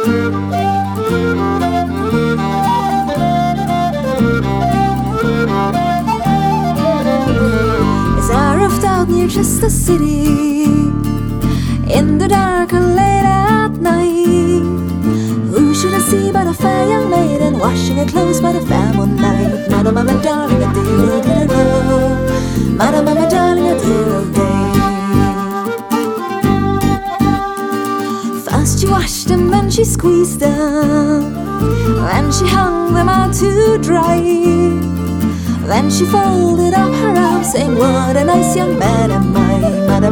As I roughed out near Chester City in the dark and late at night, who should I see but a fair young maiden washing her clothes by the fair moonlight? Mother, mama, darling, a dear, dear, dear. Mother, mama, darling, a dear, dear. First she washed them, then she squeezed them, then she hung them out to dry. Then she folded up her arms, saying, what a nice young man am I.